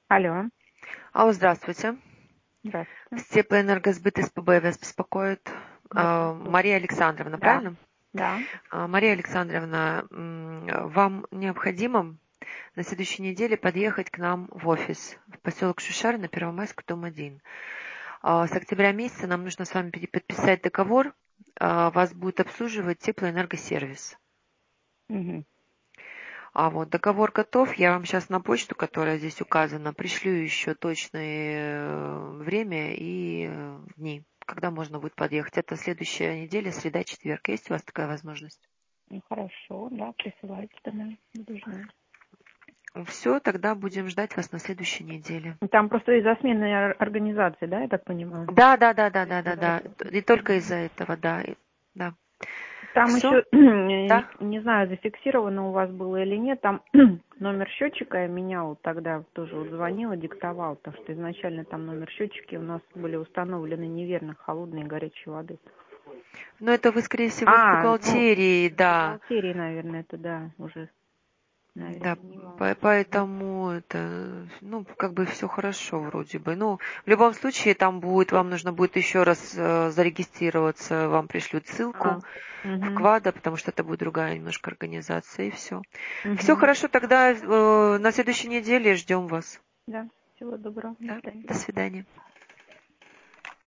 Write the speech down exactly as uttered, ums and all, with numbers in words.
Алло, Алло, здравствуйте. здравствуйте. С Теплоэнергосбыт из ПБ вас беспокоит. Да, А, Мария Александровна, да, правильно? да. А, Мария Александровна, м, вам необходимо на следующей неделе подъехать к нам в офис в поселок Шушар на Первомайск, дом один. А, С октября месяца нам нужно с вами пере- подписать договор. А, Вас будет обслуживать Теплоэнергосервис. Мгм. А вот договор готов. Я вам сейчас на почту, которая здесь указана, пришлю еще точное э, время и э, дни, когда можно будет подъехать. Это следующая неделя, среда, четверг. Есть у вас такая возможность? Ну, хорошо, да, присылайте тогда, буду ждать. Все, тогда будем ждать вас на следующей неделе. Там просто из-за смены ор- организации, да, я так понимаю? Да, да, да, да, То есть да, да, из-за да. этого. И только из-за этого, да. и- Да. Там Все? еще, не, Да? не знаю, зафиксировано у вас было или нет, там номер счетчика я меняла тогда, тоже вот звонила, диктовал, потому что изначально там номер счетчики у нас были установлены неверно, холодной и горячей воды. Но это вы, скорее всего, в А, ну, бухгалтерии, в да. бухгалтерии, наверное, это, да, уже, Да, наверное, не вам. по- поэтому это, ну, как бы все хорошо вроде бы. Ну, в любом случае, там будет, вам нужно будет еще раз э, зарегистрироваться, вам пришлют ссылку А, угу, вклада, потому что это будет другая немножко организация, и все. Все угу. хорошо, тогда э, на следующей неделе ждем вас. Да, всего доброго, до Да, свидания. до свидания.